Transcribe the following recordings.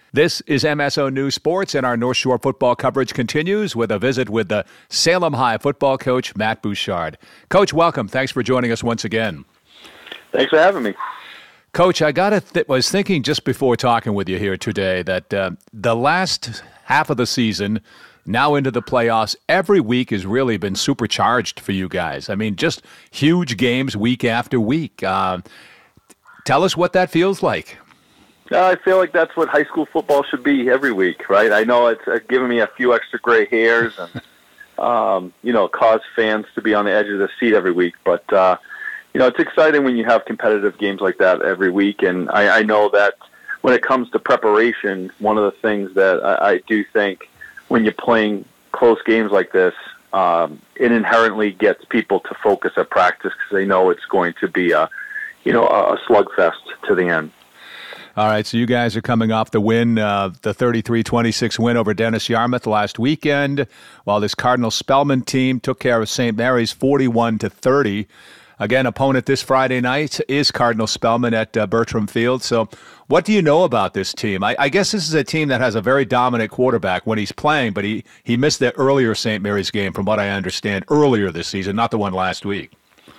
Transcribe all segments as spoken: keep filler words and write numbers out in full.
This is M S O News Sports, and our North Shore football coverage continues with a visit with the Salem High football coach, Matt Bouchard. Coach, welcome. Thanks for joining us once again. Thanks for having me. Coach, I got th- was thinking just before talking with you here today that uh, the last half of the season, now into the playoffs, every week has really been supercharged for you guys. I mean, just huge games week after week. Uh, tell us what that feels like. Uh, I feel like that's what high school football should be every week, right? I know it's uh, given me a few extra gray hairs and, um, you know, cause fans to be on the edge of the seat every week. But, uh, you know, it's exciting when you have competitive games like that every week. And I, I know that when it comes to preparation, one of the things that I, I do think when you're playing close games like this, um, it inherently gets people to focus at practice because they know it's going to be a, you know, a slugfest to the end. All right, so you guys are coming off the win, uh, the thirty-three twenty-six win over Dennis Yarmouth last weekend, while this Cardinal Spellman team took care of Saint Mary's forty-one to thirty. Again, opponent this Friday night is Cardinal Spellman at uh, Bertram Field. So what do you know about this team? I, I guess this is a team that has a very dominant quarterback when he's playing, but he, he missed the earlier Saint Mary's game, from what I understand, earlier this season, not the one last week.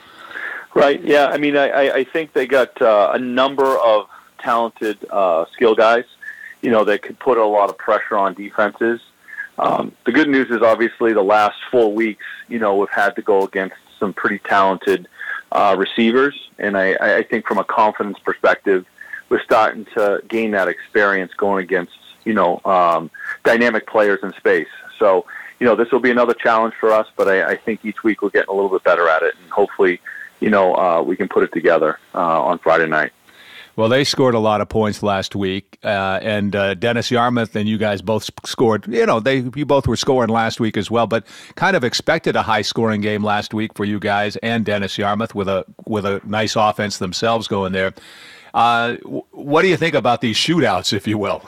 Right, yeah. I mean, I, I think they got uh, a number of talented uh, skill guys, you know, that could put a lot of pressure on defenses. Um, the good news is obviously the last four weeks, you know, we've had to go against some pretty talented uh, receivers. And I, I think from a confidence perspective, we're starting to gain that experience going against, you know, um, dynamic players in space. So, you know, this will be another challenge for us, but I, I think each week we're getting a little bit better at it. And hopefully, you know, uh, we can put it together uh, on Friday night. Well, they scored a lot of points last week, uh, and uh, Dennis Yarmouth and you guys both scored. You know, they you both were scoring last week as well, but kind of expected a high-scoring game last week for you guys and Dennis Yarmouth with a with a nice offense themselves going there. Uh, what do you think about these shootouts, if you will?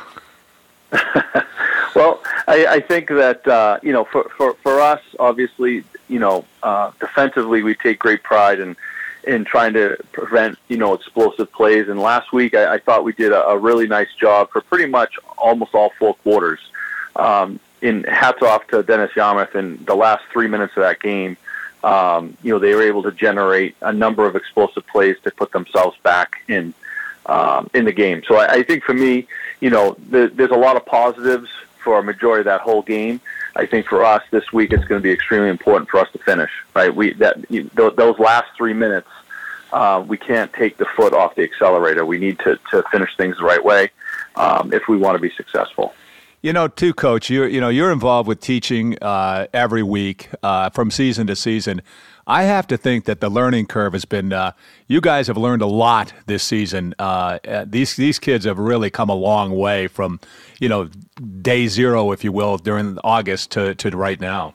Well, I, I think that uh, you know, for, for for us, obviously, you know, uh, defensively, we take great pride in. in trying to prevent, you know, explosive plays. And last week, I, I thought we did a, a really nice job for pretty much almost all four quarters. Um, in hats off to Dennis Yarmouth in the last three minutes of that game. Um, you know, they were able to generate a number of explosive plays to put themselves back in um, in the game. So I, I think for me, you know, the, there's a lot of positives for a majority of that whole game. I think for us this week, it's going to be extremely important for us to finish. Right, we that you, th- those last three minutes, uh, we can't take the foot off the accelerator. We need to, to finish things the right way um, if we want to be successful. You know, too, Coach, you're you know you're involved with teaching uh, every week uh, from season to season. I have to think that the learning curve has been. Uh, you guys have learned a lot this season. Uh, these these kids have really come a long way from, you know, day zero, if you will, during August to, to right now.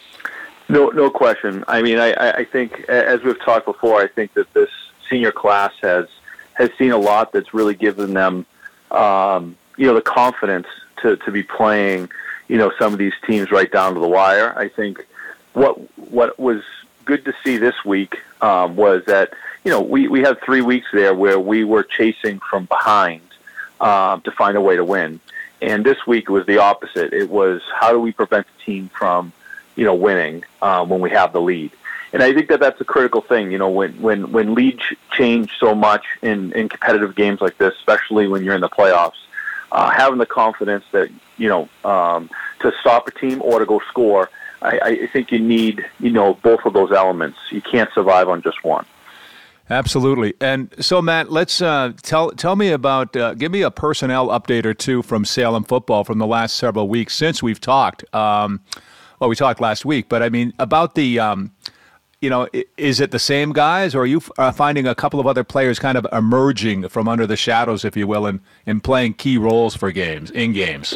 No, no question. I mean, I, I think as we've talked before, I think that this senior class has has seen a lot that's really given them, um, you know, the confidence to, to be playing, you know, some of these teams right down to the wire. I think what what was good to see this week um, was that, you know, we, we had three weeks there where we were chasing from behind um, to find a way to win. And this week was the opposite. It was how do we prevent the team from, you know, winning um, when we have the lead. And I think that that's a critical thing, you know, when, when, when leads change so much in, in competitive games like this, especially when you're in the playoffs, uh, having the confidence that, you know, um, to stop a team or to go score, I, I think you need, you know, both of those elements. You can't survive on just one. Absolutely. And so, Matt, let's uh, tell tell me about, uh, give me a personnel update or two from Salem football from the last several weeks since we've talked. Um, well, we talked last week, but I mean, about the, um, you know, is it the same guys, or are you uh, finding a couple of other players kind of emerging from under the shadows, if you will, and, and playing key roles for games, in games?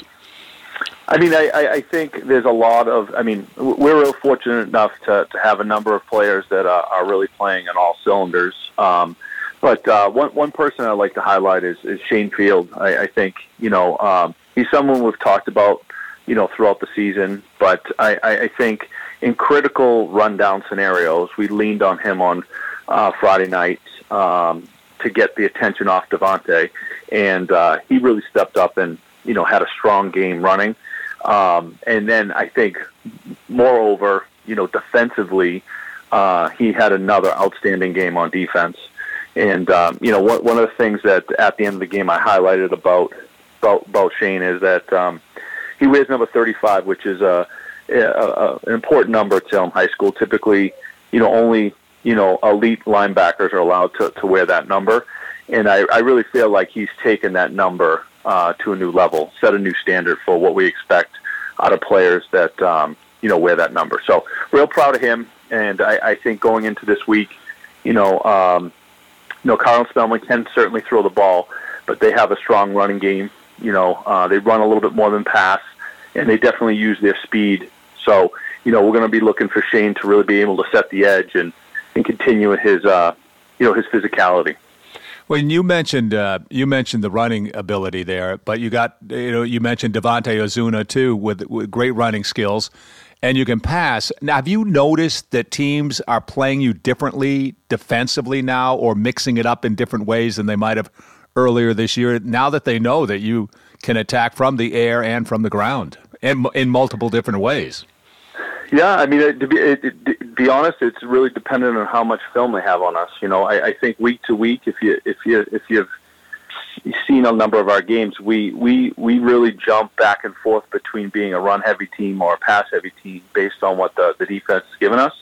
I mean, I, I think there's a lot of, I mean, we're real fortunate enough to, to have a number of players that are, are really playing on all cylinders. Um, but uh, one one person I'd like to highlight is, is Shane Field. I, I think, you know, um, he's someone we've talked about, you know, throughout the season. But I, I think in critical rundown scenarios, we leaned on him on uh, Friday night um, to get the attention off Devontae. And uh, he really stepped up and, you know, had a strong game running. Um, and then I think, moreover, you know, defensively, uh, he had another outstanding game on defense. And, um, you know, one, one of the things that at the end of the game I highlighted about about, about Shane is that um, he wears number thirty-five, which is a, a, a, an important number at Salem High School. Typically, you know, only, you know, elite linebackers are allowed to, to wear that number. And I, I really feel like he's taken that number uh, to a new level, set a new standard for what we expect out of players that, um, you know, wear that number. So real proud of him. And I, I think going into this week, you know, um, you know, Cardinal Spellman can certainly throw the ball, but they have a strong running game. You know, uh, they run a little bit more than pass, and they definitely use their speed. So, you know, we're going to be looking for Shane to really be able to set the edge and, and continue his, uh, you know, his physicality. When you mentioned uh, you mentioned the running ability there, but you got you know you mentioned Devontae Ozuna too with, with great running skills, and you can pass. Now, have you noticed that teams are playing you differently defensively now, or mixing it up in different ways than they might have earlier this year? Now that they know that you can attack from the air and from the ground, and in multiple different ways. Yeah, I mean, to be, it, it, to be honest, it's really dependent on how much film they have on us. You know, I, I think week to week, if you if you if you've seen a number of our games, we we we really jump back and forth between being a run-heavy team or a pass-heavy team based on what the, the defense has given us.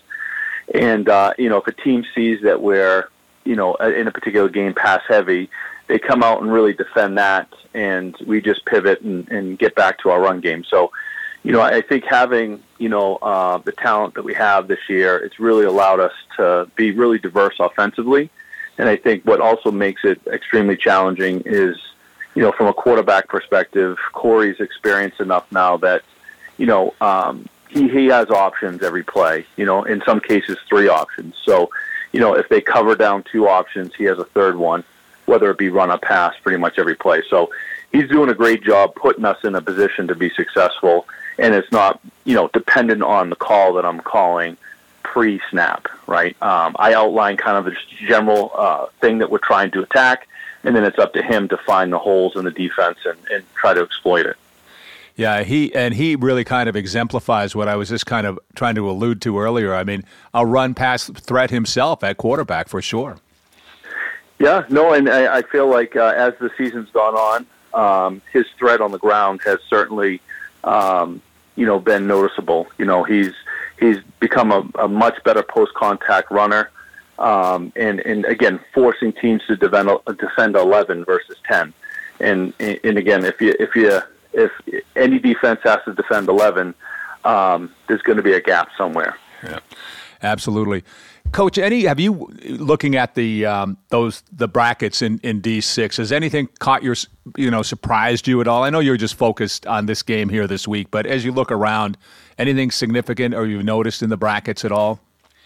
And uh, you know, if a team sees that we're you know in a particular game pass-heavy, they come out and really defend that, and we just pivot and, and get back to our run game. So. You know, I think having, you know, uh, the talent that we have this year, it's really allowed us to be really diverse offensively. And I think what also makes it extremely challenging is, you know, from a quarterback perspective, Corey's experienced enough now that, you know, um, he, he has options every play, you know, in some cases three options. So, you know, if they cover down two options, he has a third one, whether it be run or pass pretty much every play. So he's doing a great job putting us in a position to be successful. And it's not, you know, dependent on the call that I'm calling pre-snap, right? Um, I outline kind of the general uh, thing that we're trying to attack, and then it's up to him to find the holes in the defense and, and try to exploit it. Yeah, he and he really kind of exemplifies what I was just kind of trying to allude to earlier. I mean, a run-pass threat himself at quarterback for sure. Yeah, no, and I, I feel like uh, as the season's gone on, um, his threat on the ground has certainly – Um, you know, been noticeable. You know, he's he's become a, a much better post-contact runner, um, and and again, forcing teams to defend, defend eleven versus ten. And and again, if you if you if any defense has to defend eleven, um, there's going to be a gap somewhere. Yeah, absolutely. Coach, any have you looking at the um, those the brackets in, in D six? Has anything caught your you know surprised you at all? I know you're just focused on this game here this week, but as you look around, anything significant or you've noticed in the brackets at all?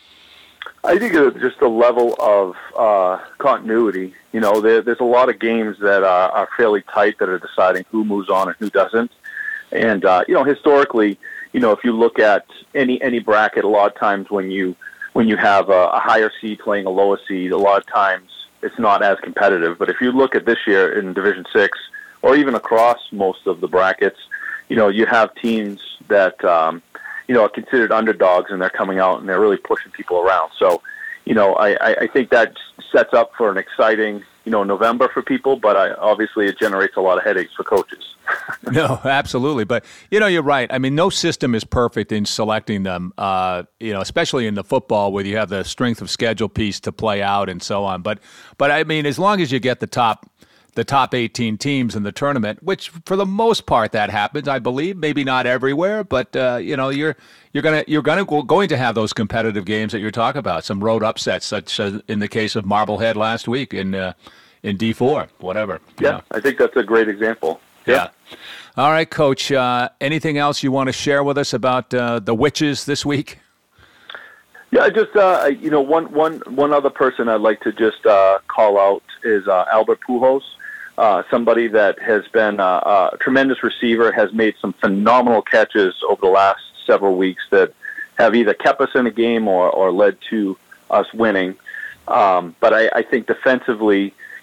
I think it's just a level of uh, continuity. You know, there, there's a lot of games that are, are fairly tight that are deciding who moves on and who doesn't. And uh, you know, historically, you know, if you look at any any bracket, a lot of times when you when you have a, a higher seed playing a lower seed, a lot of times it's not as competitive. But if you look at this year in Division Six, or even across most of the brackets, you know, you have teams that, um, you know, are considered underdogs, and they're coming out and they're really pushing people around. So, you know, I, I think that sets up for an exciting, you know, November for people, but I, obviously it generates a lot of headaches for coaches. No, absolutely. But, you know, you're right. I mean, no system is perfect in selecting them, uh, you know, especially in the football where you have the strength of schedule piece to play out and so on. But, but I mean, as long as you get the top the top eighteen teams in the tournament, which for the most part that happens, I believe, maybe not everywhere, but, uh, you know, you're you're going to you're gonna, going to have those competitive games that you're talking about, some road upsets, such as in the case of Marblehead last week in, uh, in D four, whatever. Yeah, know. I think that's a great example. Yeah. All right, Coach. Uh, anything else you want to share with us about uh, the Witches this week? Yeah, just uh, you know, one one one other person I'd like to just uh, call out is uh, Albert Pujols, uh, somebody that has been uh, a tremendous receiver, has made some phenomenal catches over the last several weeks that have either kept us in a game or, or led to us winning. Um, but I, I think defensively,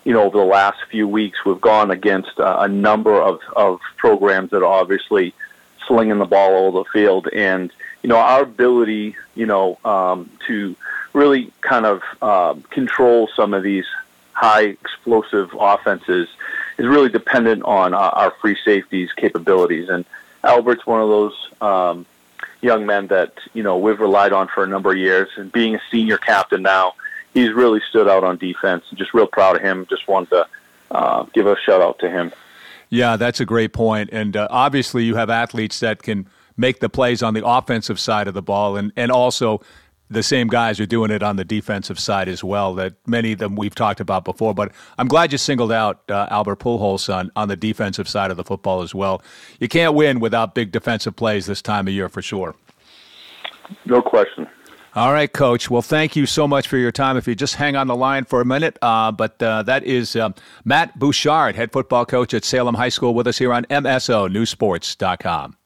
you know, over the last few weeks, we've gone against uh, a number of, of programs that are obviously slinging the ball all over the field. And, you know, our ability, you know, um, to really kind of uh, control some of these high explosive offenses is really dependent on our, our free safeties capabilities. And Albert's one of those um, young men that, you know, we've relied on for a number of years. And being a senior captain now, he's really stood out on defense. Just real proud of him. Just wanted to uh, give a shout out to him. Yeah, that's a great point. And uh, obviously you have athletes that can make the plays on the offensive side of the ball, and, and also the same guys are doing it on the defensive side as well, that many of them we've talked about before. But I'm glad you singled out uh, Albert Pujols on, on the defensive side of the football as well. You can't win without big defensive plays this time of year for sure. No question. All right, Coach. Well, thank you so much for your time. If you just hang on the line for a minute, uh, but uh, that is uh, Matt Bouchard, head football coach at Salem High School, with us here on M S O News Sports dot com.